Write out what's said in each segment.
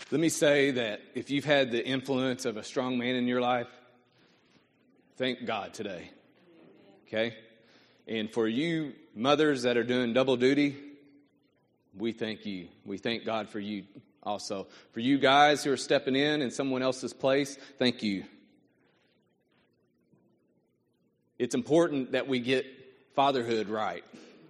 Let me say that if you've had the influence of a strong man in your life, thank God today. Okay? And for you mothers that are doing double duty, we thank you. We thank God for you also. For you guys who are stepping in someone else's place, thank you. It's important that we get fatherhood right.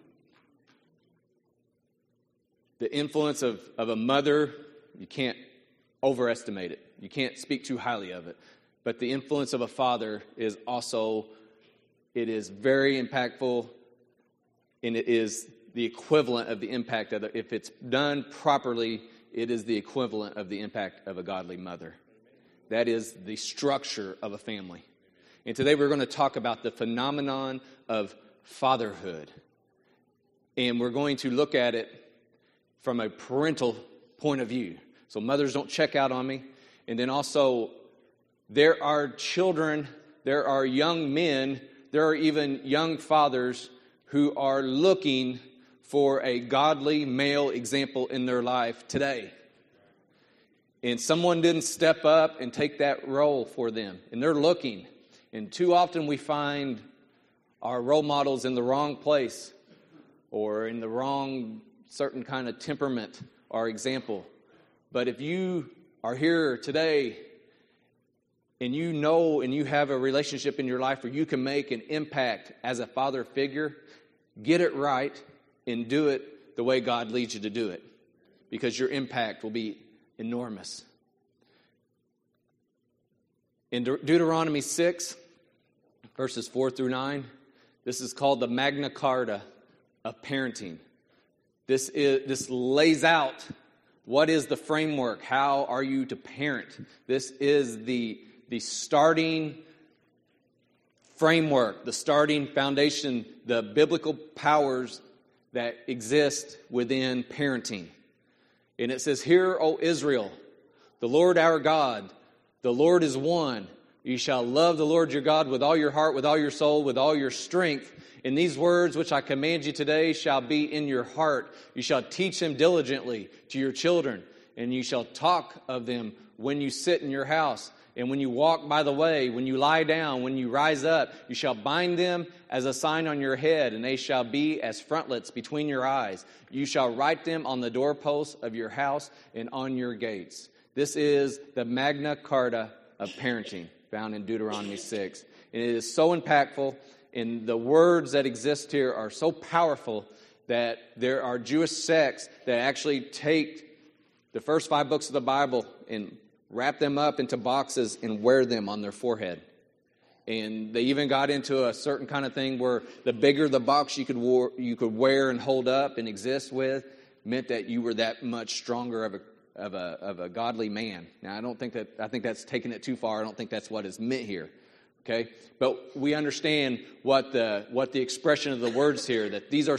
The influence of a mother, you can't overestimate it. You can't speak too highly of it. But the influence of a father is also, it is very impactful, and it is the equivalent of the impact of if it's done properly, it is the equivalent of the impact of a godly mother. That is the structure of a family. And today we're going to talk about the phenomenon of fatherhood. And we're going to look at it from a parental point of view. So mothers, don't check out on me. And then also, there are children, there are young men, there are even young fathers who are looking for a godly male example in their life today. And someone didn't step up and take that role for them. And they're looking. And too often we find our role models in the wrong place or in the wrong certain kind of temperament or example. But if you are here today and you know and you have a relationship in your life where you can make an impact as a father figure, get it right and do it the way God leads you to do it, because your impact will be enormous. In Deuteronomy 6, verses 4 through 9, this is called the Magna Carta of parenting. This lays out what is the framework, how are you to parent. This is the starting framework, the starting foundation, the biblical powers that exist within parenting. And it says, "Hear, O Israel, the Lord our God, the Lord is one. You shall love the Lord your God with all your heart, with all your soul, with all your strength. And these words which I command you today shall be in your heart. You shall teach them diligently to your children, and you shall talk of them when you sit in your house, and when you walk by the way, when you lie down, when you rise up. You shall bind them as a sign on your head, and they shall be as frontlets between your eyes. You shall write them on the doorposts of your house and on your gates." This is the Magna Carta of parenting, found in Deuteronomy 6. And it is so impactful, and the words that exist here are so powerful that there are Jewish sects that actually take the first 5 books of the Bible and wrap them up into boxes and wear them on their forehead. And they even got into a certain kind of thing where the bigger the box you could wear and hold up and exist with meant that you were that much stronger of a godly man. Now, I think that's taking it too far. I don't think that's what is meant here. Okay? But we understand what the expression of the words here, that these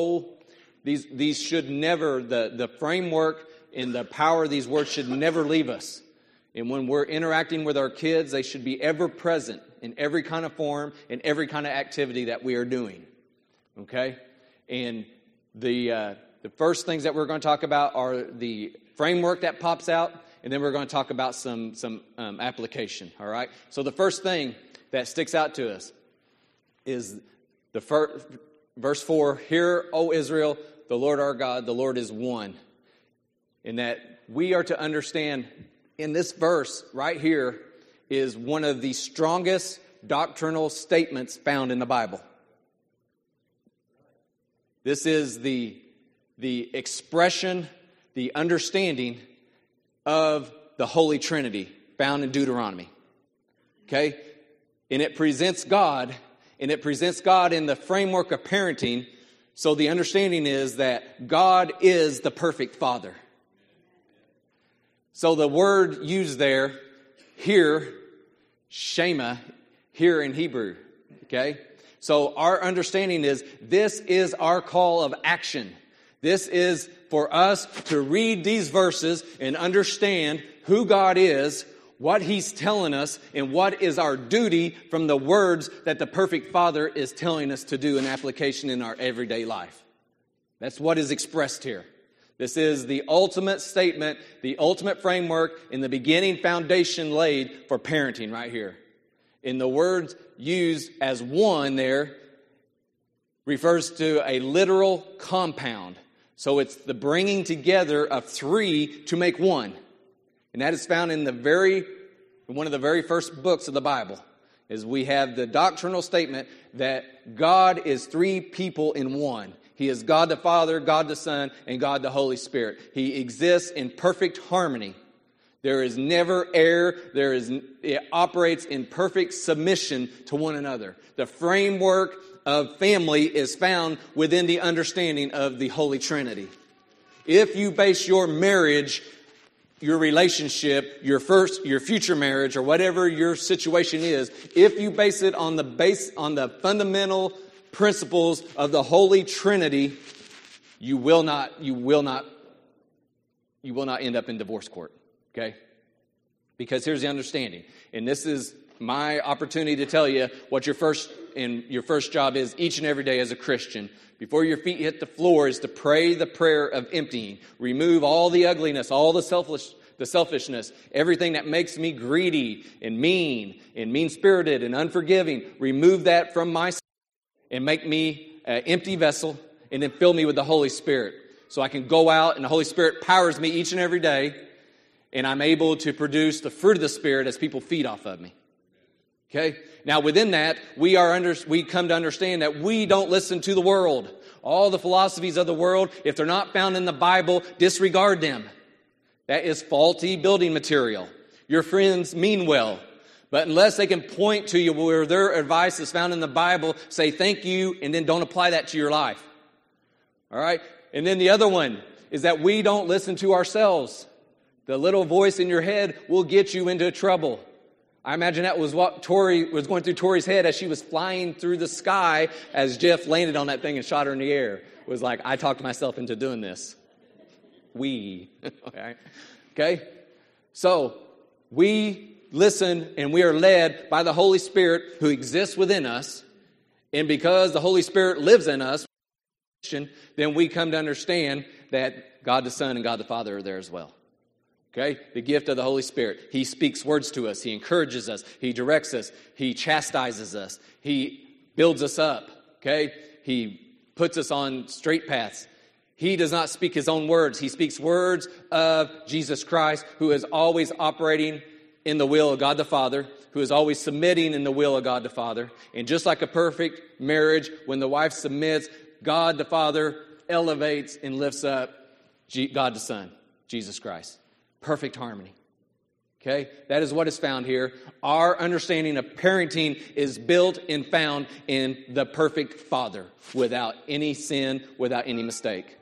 should never, the framework and the power of these words should never leave us. And when we're interacting with our kids, they should be ever present in every kind of form, in every kind of activity that we are doing. Okay? And the first things that we're going to talk about are the framework that pops out, and then we're going to talk about some application. All right? So the first thing that sticks out to us is verse 4, "Hear, O Israel, the Lord our God, the Lord is one." And that we are to understand in this verse right here is one of the strongest doctrinal statements found in the Bible. This is the expression, the understanding of the Holy Trinity found in Deuteronomy. Okay? And it presents God in the framework of parenting. So the understanding is that God is the perfect Father. So the word used there, here, Shema, here in Hebrew. Okay? So our understanding is this is our call of action. This is for us to read these verses and understand who God is, what He's telling us, and what is our duty from the words that the perfect Father is telling us to do in application in our everyday life. That's what is expressed here. This is the ultimate statement, the ultimate framework, in the beginning foundation laid for parenting right here. In the words used as one there refers to a literal compound. So it's the bringing together of three to make one. And that is found in one of the very first books of the Bible. Is we have the doctrinal statement that God is three people in one. He is God the Father, God the Son, and God the Holy Spirit. He exists in perfect harmony. There is never error. It operates in perfect submission to one another. The framework of family is found within the understanding of the Holy Trinity. If you base your marriage, your relationship, your future marriage, or whatever your situation is, if you base it on the fundamental principles of the Holy Trinity, you will not end up in divorce court. Okay? Because here's the understanding, and this is my opportunity to tell you what your first job is each and every day as a Christian. Before your feet hit the floor is to pray the prayer of emptying. Remove all the ugliness, all the selfishness, everything that makes me greedy and mean-spirited and unforgiving. Remove that from my and make me an empty vessel, and then fill me with the Holy Spirit. So I can go out and the Holy Spirit powers me each and every day, and I'm able to produce the fruit of the Spirit as people feed off of me. Okay? Now within that, we come to understand that we don't listen to the world. All the philosophies of the world, if they're not found in the Bible, disregard them. That is faulty building material. Your friends mean well, but unless they can point to you where their advice is found in the Bible, say thank you, and then don't apply that to your life. All right? And then the other one is that we don't listen to ourselves. The little voice in your head will get you into trouble. I imagine that was what Tori was going through Tori's head as she was flying through the sky as Jeff landed on that thing and shot her in the air. It was like, I talked myself into doing this. Okay? So, we listen and we are led by the Holy Spirit who exists within us. And because the Holy Spirit lives in us, then we come to understand that God the Son and God the Father are there as well. Okay? The gift of the Holy Spirit. He speaks words to us. He encourages us. He directs us. He chastises us. He builds us up. Okay? He puts us on straight paths. He does not speak his own words. He speaks words of Jesus Christ, who is always operating in the will of God the Father, who is always submitting in the will of God the Father. And just like a perfect marriage, when the wife submits, God the Father elevates and lifts up God the Son, Jesus Christ. Perfect harmony. Okay? That is what is found here. Our understanding of parenting is built and found in the perfect Father, without any sin, without any mistake.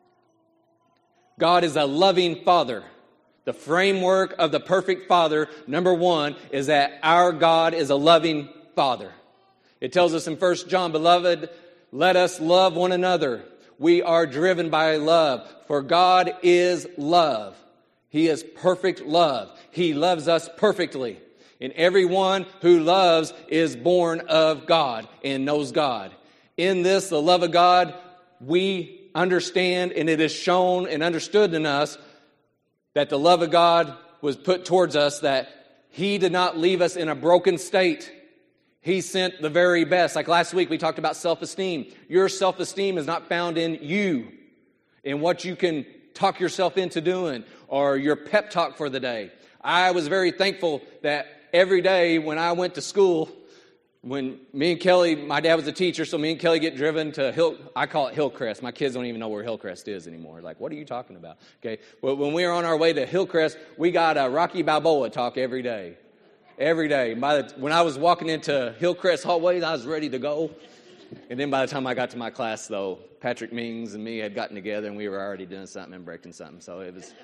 God is a loving Father. The framework of the perfect Father, number one, is that our God is a loving Father. It tells us in 1 John, beloved, let us love one another. We are driven by love, for God is love. He is perfect love. He loves us perfectly. And everyone who loves is born of God and knows God. In this, the love of God, we understand, and it is shown and understood in us that the love of God was put towards us, that He did not leave us in a broken state. He sent the very best. Like last week, we talked about self-esteem. Your self-esteem is not found in you, in what you can talk yourself into doing, or your pep talk for the day. I was very thankful that every day when I went to school, when me and Kelly, my dad was a teacher, so me and Kelly get driven to I call it Hillcrest. My kids don't even know where Hillcrest is anymore. Like, what are you talking about? Okay, well, when we were on our way to Hillcrest, we got a Rocky Balboa talk every day. Every day. When I was walking into Hillcrest hallways, I was ready to go. And then by the time I got to my class, though, Patrick Mings and me had gotten together, and we were already doing something and breaking something. So it was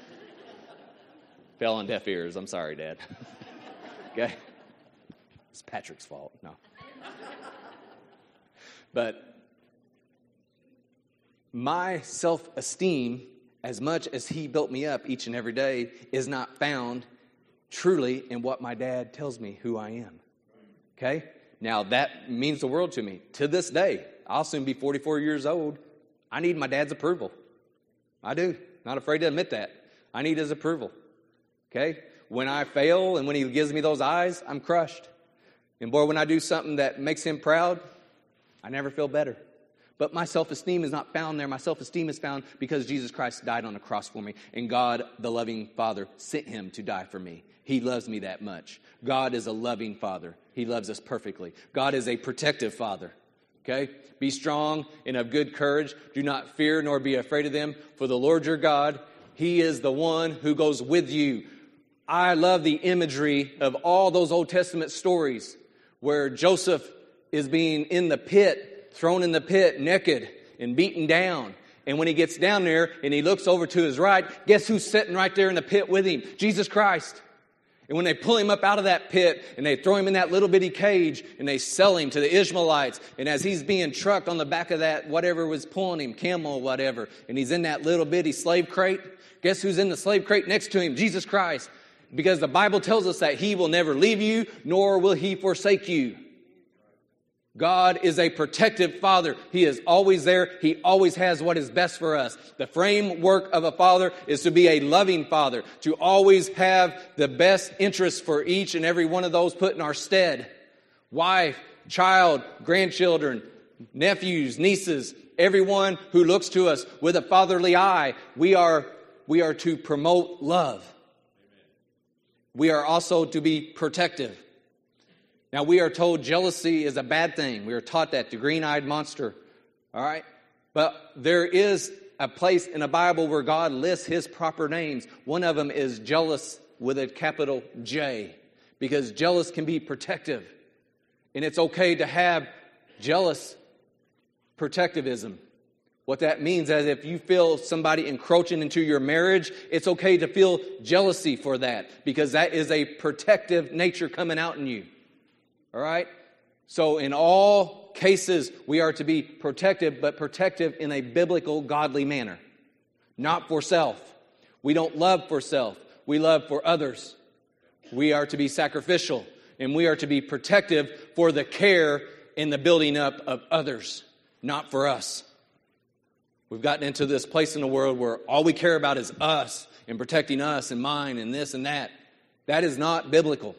fell on deaf ears. I'm sorry, Dad. Okay? It's Patrick's fault. No. But my self-esteem, as much as he built me up each and every day, is not found truly in what my dad tells me who I am. Okay? Now, that means the world to me. To this day, I'll soon be 44 years old. I need my dad's approval. I do. Not afraid to admit that. I need his approval. Okay? When I fail and when he gives me those eyes, I'm crushed. And boy, when I do something that makes him proud, I never feel better. But my self-esteem is not found there. My self-esteem is found because Jesus Christ died on the cross for me. And God, the loving Father, sent him to die for me. He loves me that much. God is a loving Father. He loves us perfectly. God is a protective Father. Okay? Be strong and of good courage. Do not fear nor be afraid of them. For the Lord your God, he is the one who goes with you. I love the imagery of all those Old Testament stories where Joseph is being in the pit, thrown in the pit naked and beaten down. And when he gets down there and he looks over to his right, guess who's sitting right there in the pit with him? Jesus Christ. And when they pull him up out of that pit and they throw him in that little bitty cage and they sell him to the Ishmaelites, and as he's being trucked on the back of that whatever was pulling him, camel or whatever, and he's in that little bitty slave crate, guess who's in the slave crate next to him? Jesus Christ. Because the Bible tells us that he will never leave you, nor will he forsake you. God is a protective Father. He is always there. He always has what is best for us. The framework of a father is to be a loving father, to always have the best interest for each and every one of those put in our stead. Wife, child, grandchildren, nephews, nieces, everyone who looks to us with a fatherly eye, we are to promote love. We are also to be protective. Now, we are told jealousy is a bad thing. We are taught that, the green-eyed monster. All right? But there is a place in the Bible where God lists his proper names. One of them is jealous with a capital J, because jealous can be protective. And it's okay to have jealous protectivism. What that means is if you feel somebody encroaching into your marriage, it's okay to feel jealousy for that, because that is a protective nature coming out in you. All right? So in all cases, we are to be protective, but protective in a biblical, godly manner. Not for self. We don't love for self. We love for others. We are to be sacrificial, and we are to be protective for the care and the building up of others, not for us. We've gotten into this place in the world where all we care about is us and protecting us and mine and this and that. That is not biblical.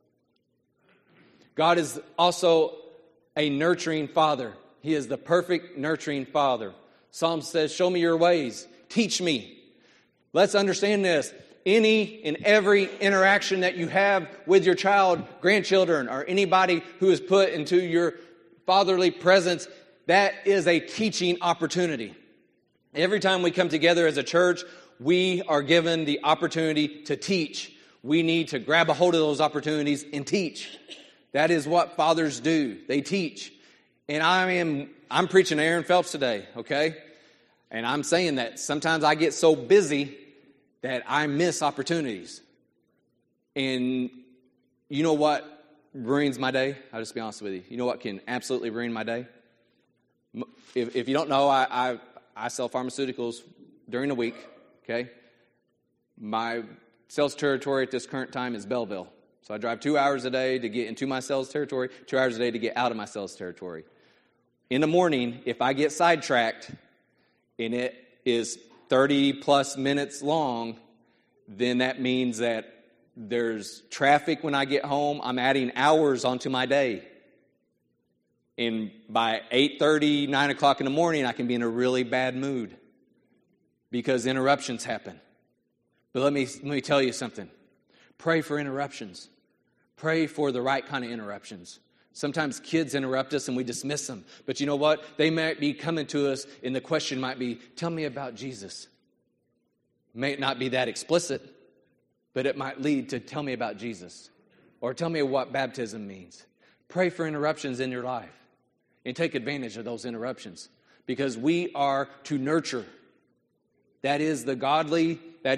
God is also a nurturing Father. He is the perfect nurturing Father. Psalm says, show me your ways. Teach me. Let's understand this. Any and every interaction that you have with your child, grandchildren, or anybody who is put into your fatherly presence, that is a teaching opportunity. Every time we come together as a church, we are given the opportunity to teach. We need to grab a hold of those opportunities and teach. That is what fathers do. They teach. And I'm preaching Aaron Phelps today, okay? And I'm saying that sometimes I get so busy that I miss opportunities. And you know what ruins my day? I'll just be honest with you. You know what can absolutely ruin my day? If you don't know, I sell pharmaceuticals during the week, okay? My sales territory at this current time is Belleville. So I drive 2 hours a day to get into my sales territory, 2 hours a day to get out of my sales territory. In the morning, if I get sidetracked and it is 30 plus minutes long, then that means that there's traffic when I get home. I'm adding hours onto my day. And by 8:30, 9 o'clock in the morning, I can be in a really bad mood because interruptions happen. But let me tell you something. Pray for interruptions. Pray for the right kind of interruptions. Sometimes kids interrupt us and we dismiss them. But you know what? They might be coming to us and the question might be, tell me about Jesus. May not be that explicit, but it might lead to tell me about Jesus. Or tell me what baptism means. Pray for interruptions in your life. And take advantage of those interruptions. Because we are to nurture. That is the godly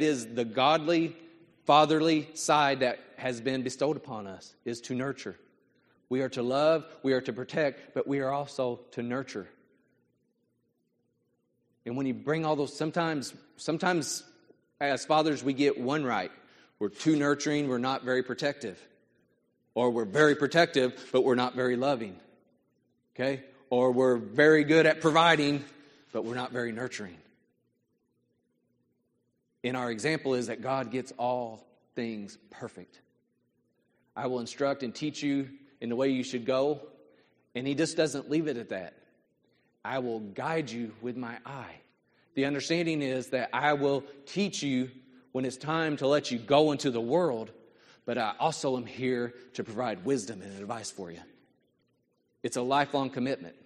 fatherly side that has been bestowed upon us, is to nurture. We are to love, we are to protect, but we are also to nurture. And when you bring all those, sometimes as fathers we get one right. We're too nurturing, we're not very protective. Or we're very protective, but we're not very loving. Okay? Or we're very good at providing, but we're not very nurturing. And our example is that God gets all things perfect. I will instruct and teach you in the way you should go. And he just doesn't leave it at that. I will guide you with my eye. The understanding is that I will teach you when it's time to let you go into the world, but I also am here to provide wisdom and advice for you. It's a lifelong commitment.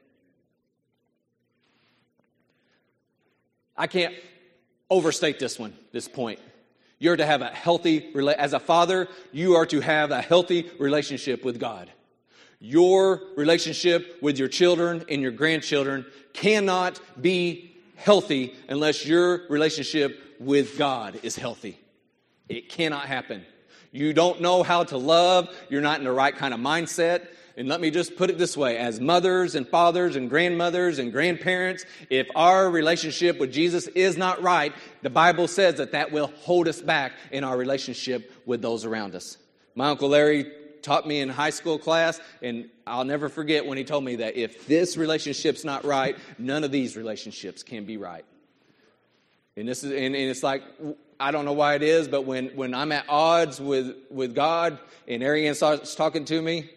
I can't overstate this point. You're to have a healthy, as a father, you are to have a healthy relationship with God. Your relationship with your children and your grandchildren cannot be healthy unless your relationship with God is healthy. It cannot happen. You don't know how to love. You're not in the right kind of mindset. And let me just put it this way. As mothers and fathers and grandmothers and grandparents, if our relationship with Jesus is not right, the Bible says that will hold us back in our relationship with those around us. My Uncle Larry taught me in high school class, and I'll never forget when he told me that if this relationship's not right, none of these relationships can be right. And it's like, I don't know why it is, but when I'm at odds with God and Ariane starts talking to me,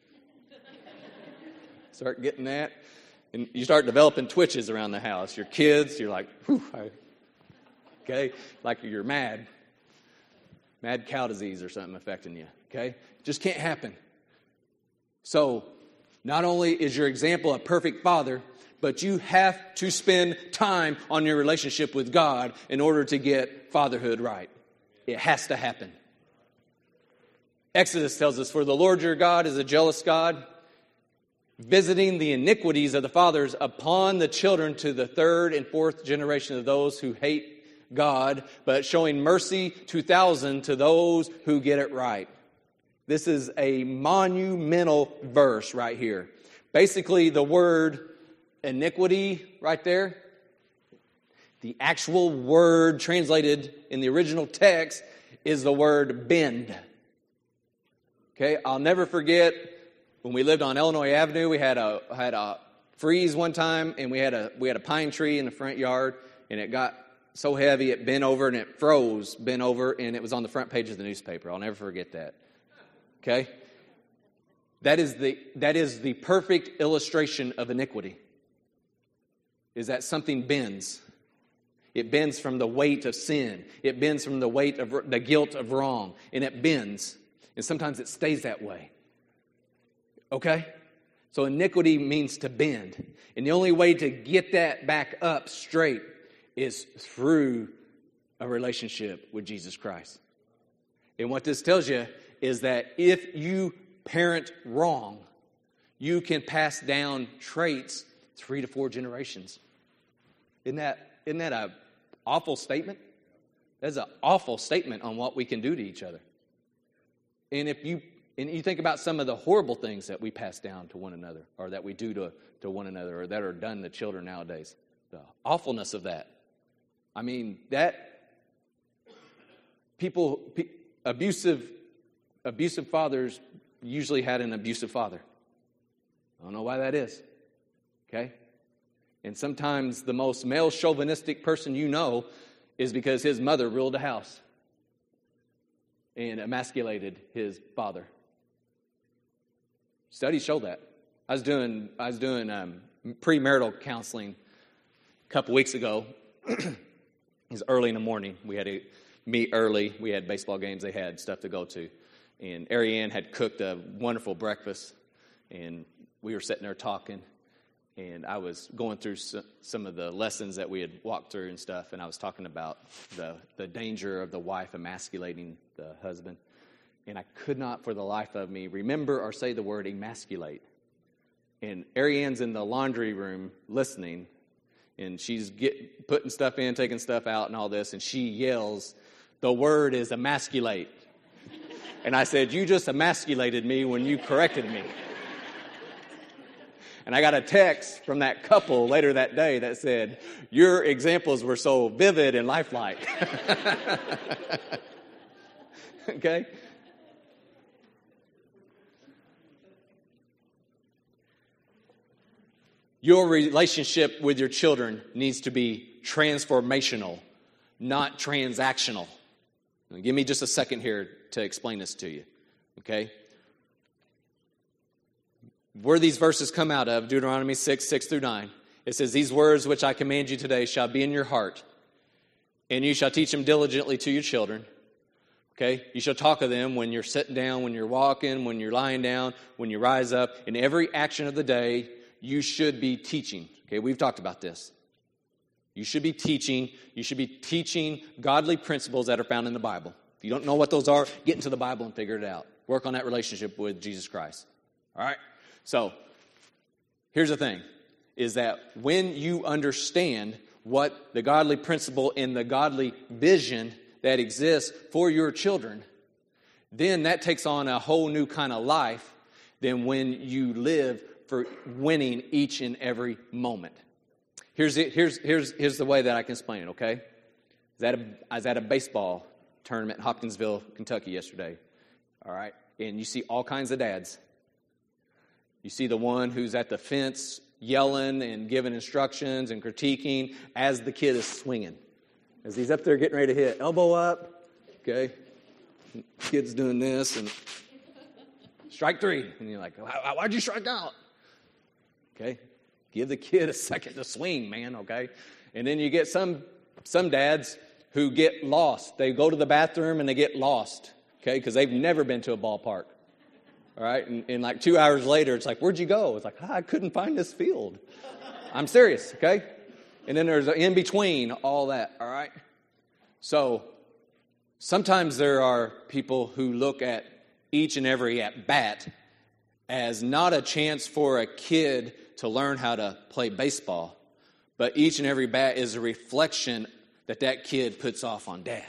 start getting that, and you start developing twitches around the house. Your kids, you're like, whew, okay, like you're mad cow disease or something affecting you, okay? Just can't happen. So, not only is your example a perfect father, but you have to spend time on your relationship with God in order to get fatherhood right. It has to happen. Exodus tells us, for the Lord your God is a jealous God, visiting the iniquities of the fathers upon the children to the third and fourth generation of those who hate God, but showing mercy to thousands to those who get it right. This is a monumental verse right here. Basically, the word iniquity right there, the actual word translated in the original text is the word bend. Okay, I'll never forget when we lived on Illinois Avenue, we had a freeze one time, and we had a pine tree in the front yard, and it got so heavy it bent over and it bent over, and it was on the front page of the newspaper. I'll never forget that. Okay? That is the perfect illustration of iniquity. Is that something bends. It bends from the weight of sin. It bends from the weight of the guilt of wrong. And it bends. And sometimes it stays that way. Okay? So iniquity means to bend. And the only way to get that back up straight is through a relationship with Jesus Christ. And what this tells you is that if you parent wrong, you can pass down traits 3 to 4 generations. Isn't that an awful statement? That's an awful statement on what we can do to each other. And if you think about some of the horrible things that we pass down to one another, or that we do to one another, or that are done to children nowadays, the awfulness of that. I mean, that abusive fathers usually had an abusive father. I don't know why that is. Okay? And sometimes the most male chauvinistic person you know is because his mother ruled the house and emasculated his father. Studies show that. I was doing premarital counseling a couple weeks ago. It was early in the morning. We had to meet early. We had baseball games. They had stuff to go to. And Ariane had cooked a wonderful breakfast. And we were sitting there talking. And I was going through some of the lessons that we had walked through and stuff. And I was talking about the danger of the wife emasculating the husband. And I could not for the life of me remember or say the word emasculate. And Ariane's in the laundry room listening. And she's putting stuff in, taking stuff out and all this. And she yells, the word is emasculate. And I said, you just emasculated me when you corrected me. And I got a text from that couple later that day that said, your examples were so vivid and lifelike. Okay? Your relationship with your children needs to be transformational, not transactional. Now, give me just a second here to explain this to you, okay? Where these verses come out of, Deuteronomy 6:6-9, it says, "These words which I command you today shall be in your heart, and you shall teach them diligently to your children." Okay? You shall talk of them when you're sitting down, when you're walking, when you're lying down, when you rise up. In every action of the day, you should be teaching. Okay, we've talked about this. You should be teaching. You should be teaching godly principles that are found in the Bible. If you don't know what those are, get into the Bible and figure it out. Work on that relationship with Jesus Christ. All right? So, here's the thing, is that when you understand what the godly principle and the godly vision that exists for your children, then that takes on a whole new kind of life than when you live for winning each and every moment. Here's the way that I can explain it, okay? I was at a baseball tournament in Hopkinsville, Kentucky yesterday, all right? And you see all kinds of dads. You see the one who's at the fence yelling and giving instructions and critiquing as the kid is swinging. As he's up there getting ready to hit, elbow up, okay? Kid's doing this, and strike three. And you're like, why'd you strike out? Okay? Give the kid a second to swing, man, okay? And then you get some dads who get lost. They go to the bathroom and they get lost, okay? Because they've never been to a ballpark, all right? And like 2 hours later, it's like, where'd you go? It's like, I couldn't find this field. I'm serious, okay? And then there's an in-between, all that, all right? So sometimes there are people who look at each and every at-bat as not a chance for a kid to learn how to play baseball, but each and every bat is a reflection that kid puts off on dad.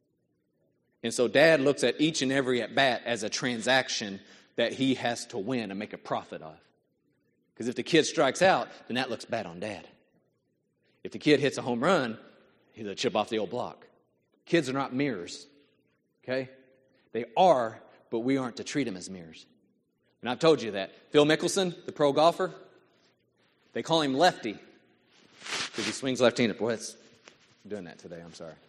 And so dad looks at each and every at-bat as a transaction that he has to win and make a profit of. Because if the kid strikes out, then that looks bad on dad. If the kid hits a home run, he's a chip off the old block. Kids are not mirrors, okay? They are, but we aren't to treat them as mirrors. And I've told you that. Phil Mickelson, the pro golfer, they call him Lefty because he swings left-handed. Boy, I'm doing that today. I'm sorry.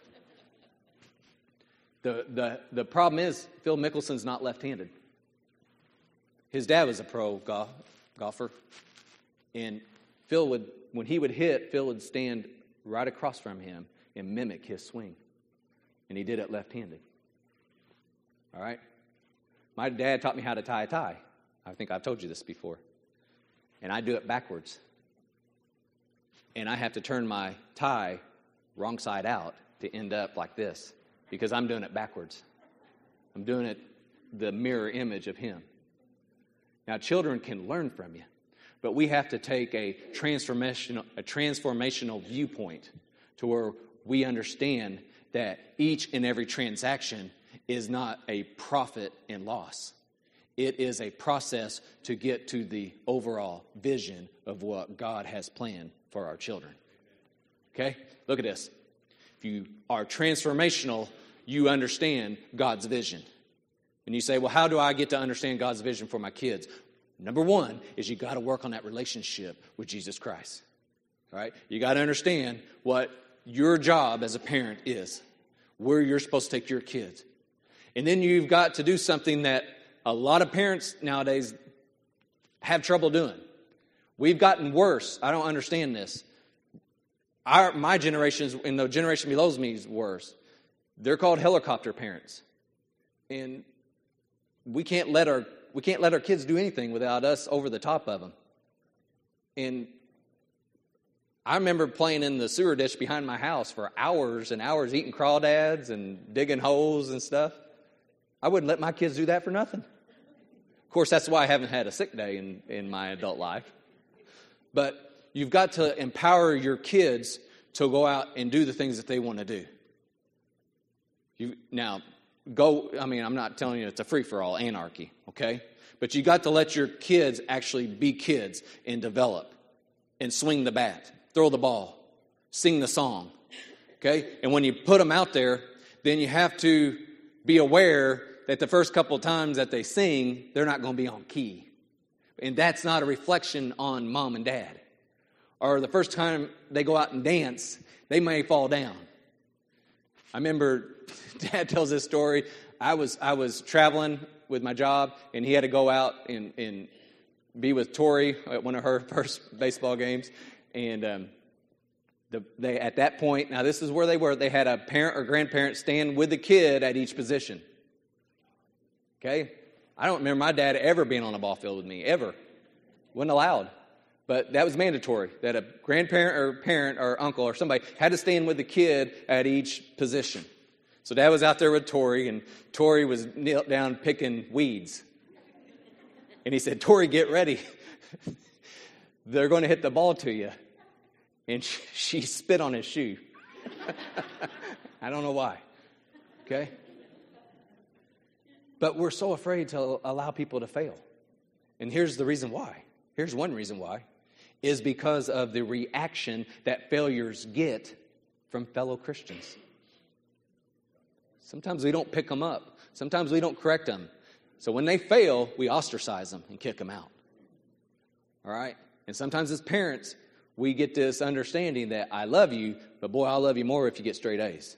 The problem is Phil Mickelson's not left-handed. His dad was a pro golfer, and when he would hit, Phil would stand right across from him and mimic his swing. And he did it left-handed. All right? My dad taught me how to tie a tie. I think I've told you this before. And I do it backwards. And I have to turn my tie wrong side out to end up like this because I'm doing it backwards. I'm doing it the mirror image of him. Now, children can learn from you, but we have to take a transformational viewpoint to where we understand that each and every transaction is not a profit and loss. It is a process to get to the overall vision of what God has planned for our children. Okay? Look at this. If you are transformational, you understand God's vision. And you say, well, how do I get to understand God's vision for my kids? Number one is you got to work on that relationship with Jesus Christ. All right? You got to understand what your job as a parent is, where you're supposed to take your kids. And then you've got to do something that a lot of parents nowadays have trouble doing. We've gotten worse. I don't understand this. My generation and the generation below me is worse. They're called helicopter parents. And we can't let our kids do anything without us over the top of them. And I remember playing in the sewer ditch behind my house for hours and hours, eating crawdads and digging holes and stuff. I wouldn't let my kids do that for nothing. Of course, that's why I haven't had a sick day in my adult life. But you've got to empower your kids to go out and do the things that they want to do. I'm not telling you it's a free-for-all anarchy, okay? But you got to let your kids actually be kids and develop and swing the bat, throw the ball, sing the song, okay? And when you put them out there, then you have to be aware that the first couple of times that they sing, they're not going to be on key. And that's not a reflection on mom and dad. Or the first time they go out and dance, they may fall down. I remember Dad tells this story. I was traveling with my job, and he had to go out and be with Tori at one of her first baseball games. And they at that point, now this is where they were, they had a parent or grandparent stand with the kid at each position. Okay? I don't remember my dad ever being on a ball field with me, ever. Wasn't allowed. But that was mandatory, that a grandparent or parent or uncle or somebody had to stand with the kid at each position. So Dad was out there with Tori, and Tori was knelt down picking weeds. And he said, Tori, get ready. They're going to hit the ball to you. And she spit on his shoe. I don't know why. Okay? But we're so afraid to allow people to fail. And here's the reason why. Here's one reason why. Is because of the reaction that failures get from fellow Christians. Sometimes we don't pick them up. Sometimes we don't correct them. So when they fail, we ostracize them and kick them out. All right? And sometimes as parents, we get this understanding that I love you, but boy, I'll love you more if you get straight A's.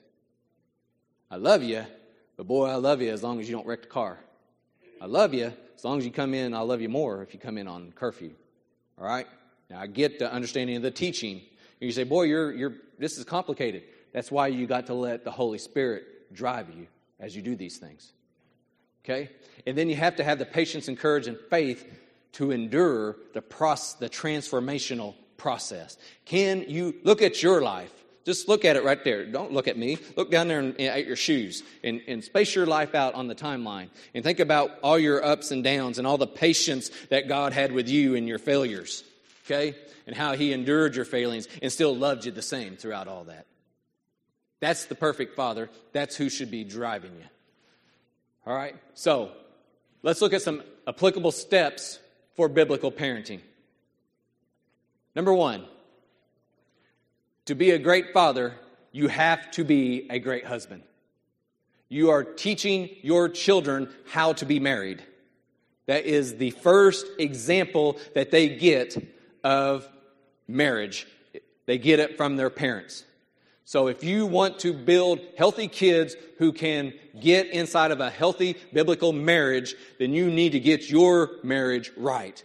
I love you, but boy, I love you as long as you don't wreck the car. I love you as long as you come in. I'll love you more if you come in on curfew. All right? Now, I get the understanding of the teaching. You say, boy, this is complicated. That's why you got to let the Holy Spirit drive you as you do these things. Okay? And then you have to have the patience and courage and faith to endure the transformational process. Can you look at your life? Just look at it right there. Don't look at me. Look down there at your shoes and space your life out on the timeline. And think about all your ups and downs and all the patience that God had with you in your failures. Okay? And how he endured your failings and still loved you the same throughout all that. That's the perfect father. That's who should be driving you. All right? So, let's look at some applicable steps for biblical parenting. Number 1, to be a great father, you have to be a great husband. You are teaching your children how to be married. That is the first example that they get of marriage. They get it from their parents. So if you want to build healthy kids who can get inside of a healthy biblical marriage, then you need to get your marriage right.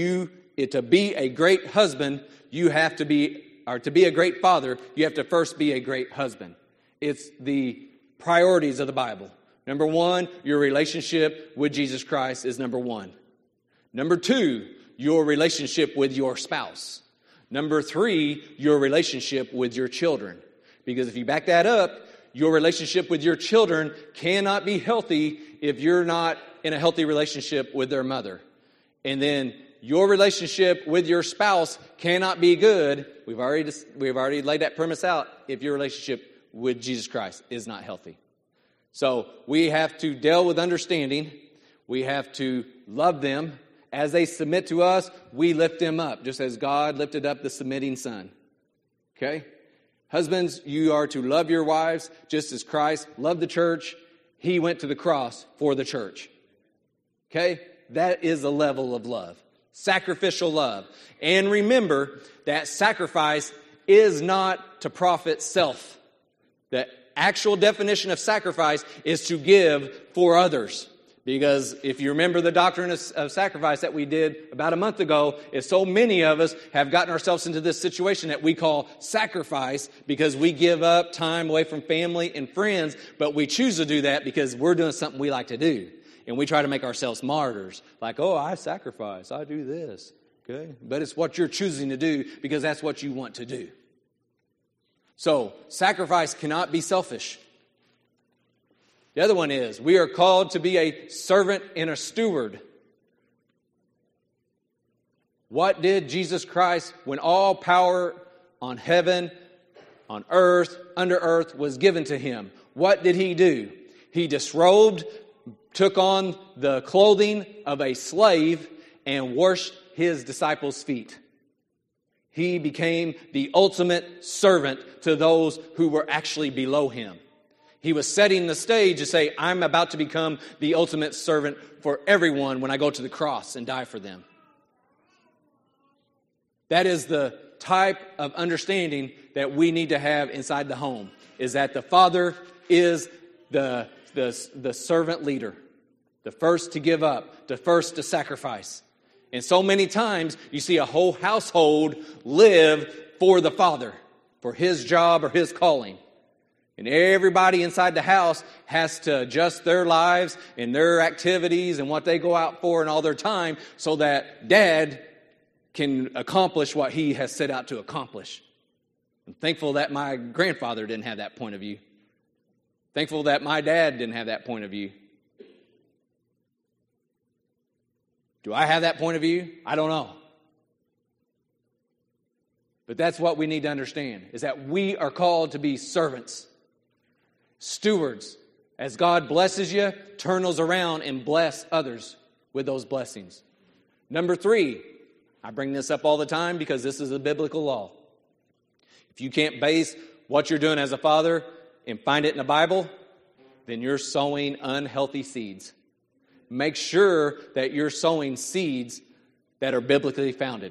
To be a great husband, to be a great father, you have to first be a great husband. It's the priorities of the Bible. Number 1, your relationship with Jesus Christ is number 1. Number 2, your relationship with your spouse. Number 3, your relationship with your children. Because if you back that up, your relationship with your children cannot be healthy if you're not in a healthy relationship with their mother. And then your relationship with your spouse cannot be good. We've already laid that premise out if your relationship with Jesus Christ is not healthy. So we have to deal with understanding. We have to love them. As they submit to us, we lift them up, just as God lifted up the submitting son. Okay? Husbands, you are to love your wives just as Christ loved the church. He went to the cross for the church. Okay? That is a level of love. Sacrificial love. And remember that sacrifice is not to profit self. The actual definition of sacrifice is to give for others. Because if you remember the doctrine of sacrifice that we did about a month ago, is so many of us have gotten ourselves into this situation that we call sacrifice because we give up time away from family and friends, but we choose to do that because we're doing something we like to do. And we try to make ourselves martyrs. Like, oh, I sacrifice, I do this. Okay? But it's what you're choosing to do because that's what you want to do. So, sacrifice cannot be selfish. The other one is, we are called to be a servant and a steward. What did Jesus Christ, when all power on heaven, on earth, under earth was given to him, what did he do? He disrobed, took on the clothing of a slave, and washed his disciples' feet. He became the ultimate servant to those who were actually below him. He was setting the stage to say, I'm about to become the ultimate servant for everyone when I go to the cross and die for them. That is the type of understanding that we need to have inside the home, is that the father is the servant leader, the first to give up, the first to sacrifice. And so many times you see a whole household live for the father, for his job or his calling. And everybody inside the house has to adjust their lives and their activities and what they go out for and all their time so that dad can accomplish what he has set out to accomplish. I'm thankful that my grandfather didn't have that point of view. Thankful that my dad didn't have that point of view. Do I have that point of view? I don't know. But that's what we need to understand, is that we are called to be servants, stewards. As God blesses you, turn those around and bless others with those blessings. Number 3, I bring this up all the time because this is a biblical law. If you can't base what you're doing as a father and find it in the Bible, then you're sowing unhealthy seeds. Make sure that you're sowing seeds that are biblically founded.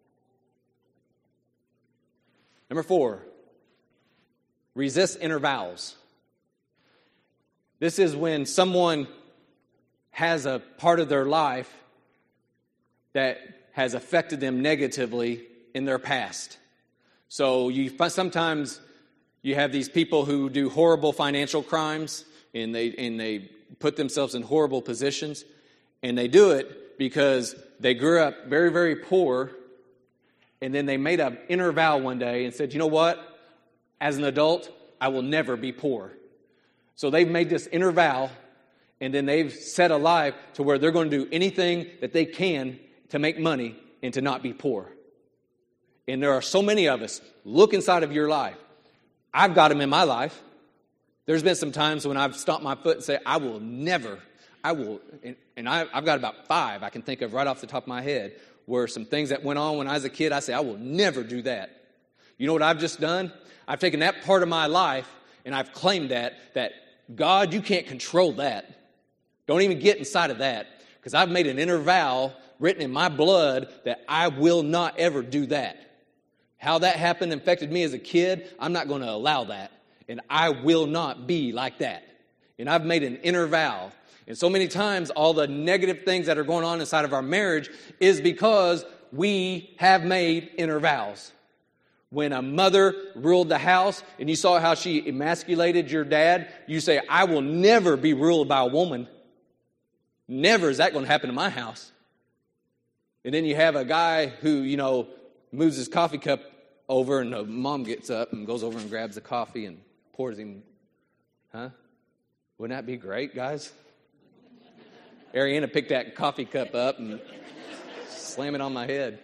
Number 4, resist inner vows. This is when someone has a part of their life that has affected them negatively in their past. So sometimes you have these people who do horrible financial crimes, and they put themselves in horrible positions, and they do it because they grew up very, very poor, and then they made an inner vow one day and said, you know what? As an adult, I will never be poor. So they've made this inner vow, and then they've set a life to where they're going to do anything that they can to make money and to not be poor. And there are so many of us. Look inside of your life. I've got them in my life. There's been some times when I've stomped my foot and said, I've got about 5 I can think of right off the top of my head where some things that went on when I was a kid, I say, I will never do that. You know what I've just done? I've taken that part of my life and I've claimed that God, you can't control that. Don't even get inside of that, because I've made an inner vow written in my blood that I will not ever do that. How that happened affected me as a kid, I'm not going to allow that. And I will not be like that. And I've made an inner vow. And so many times, all the negative things that are going on inside of our marriage is because we have made inner vows. When a mother ruled the house and you saw how she emasculated your dad, you say, I will never be ruled by a woman. Never is that going to happen in my house. And then you have a guy who, moves his coffee cup over, and the mom gets up and goes over and grabs the coffee and pours him. Huh? Wouldn't that be great, guys? Ariana picked that coffee cup up and slam it on my head.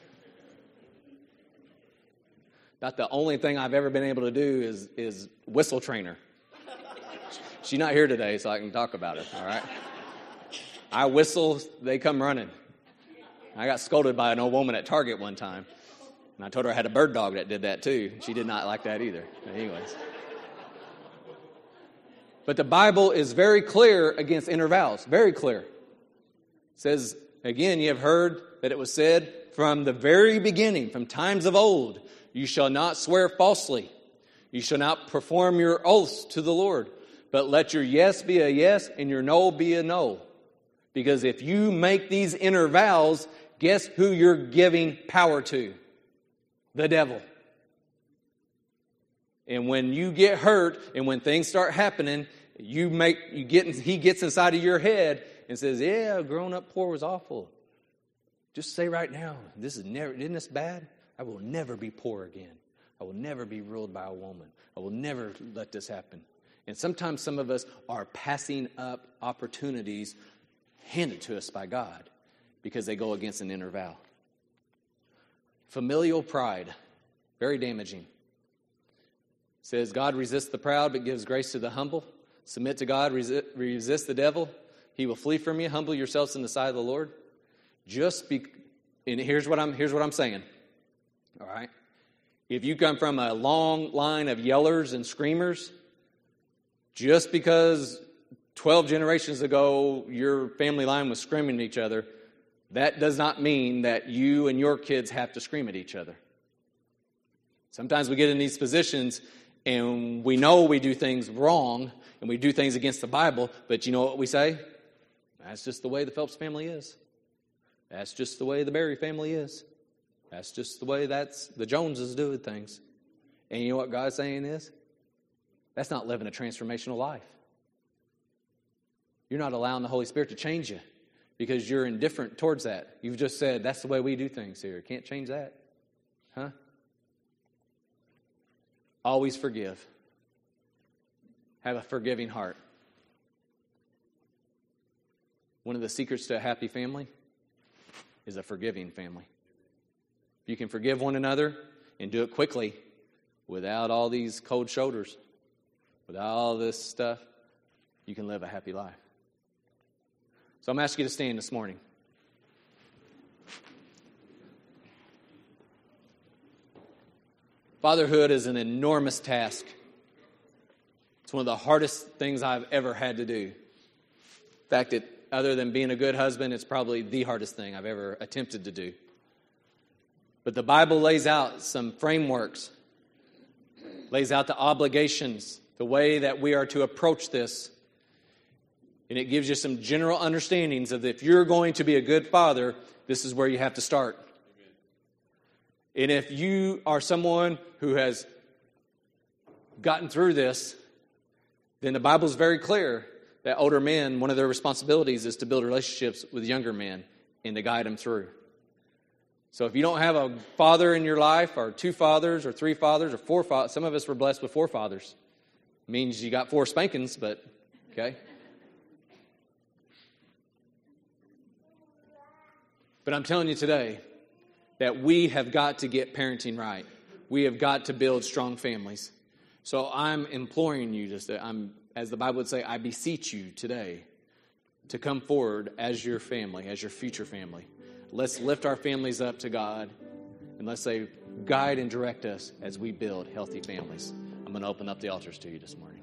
About the only thing I've ever been able to do is whistle train her. She's not here today, so I can talk about it, all right? I whistle, they come running. I got scolded by an old woman at Target one time. And I told her I had a bird dog that did that too. She did not like that either. But anyways. But the Bible is very clear against inner vows. Very clear. It says, again, you have heard that it was said from the very beginning, from times of old, you shall not swear falsely. You shall not perform your oaths to the Lord. But let your yes be a yes and your no be a no. Because if you make these inner vows, guess who you're giving power to? The devil. And when you get hurt and when things start happening, he gets inside of your head and says, yeah, growing up poor was awful. Just say right now, isn't this bad? I will never be poor again. I will never be ruled by a woman. I will never let this happen. And sometimes some of us are passing up opportunities handed to us by God because they go against an inner vow. Familial pride, very damaging. It says, God resists the proud but gives grace to the humble. Submit to God, resist the devil. He will flee from you. Humble yourselves in the sight of the Lord. And here's what I'm saying. All right? If you come from a long line of yellers and screamers, just because 12 generations ago your family line was screaming at each other, that does not mean that you and your kids have to scream at each other. Sometimes we get in these positions And we know we do things wrong and we do things against the Bible, but you know what we say? That's just the way the Phelps family is. That's just the way the Berry family is. That's just the way the Joneses do things. And you know what God's saying is? That's not living a transformational life. You're not allowing the Holy Spirit to change you because you're indifferent towards that. You've just said, that's the way we do things here. Can't change that. Huh? Always forgive. Have a forgiving heart. One of the secrets to a happy family is a forgiving family. If you can forgive one another and do it quickly without all these cold shoulders, without all this stuff, you can live a happy life. So I'm asking you to stand this morning. Fatherhood is an enormous task. It's one of the hardest things I've ever had to do. In fact, other than being a good husband, it's probably the hardest thing I've ever attempted to do. But the Bible lays out some frameworks, lays out the obligations, the way that we are to approach this. And it gives you some general understandings of if you're going to be a good father, this is where you have to start. And if you are someone who has gotten through this, then the Bible is very clear that older men, one of their responsibilities is to build relationships with younger men and to guide them through. So if you don't have a father in your life, or 2 fathers, or 3 fathers, or 4 fathers, some of us were blessed with 4 fathers. It means you got 4 spankings, but okay. But I'm telling you today that we have got to get parenting right. We have got to build strong families. So I'm imploring you, as the Bible would say, I beseech you today to come forward as your family, as your future family. Let's lift our families up to God, and let's say, guide and direct us as we build healthy families. I'm going to open up the altars to you this morning.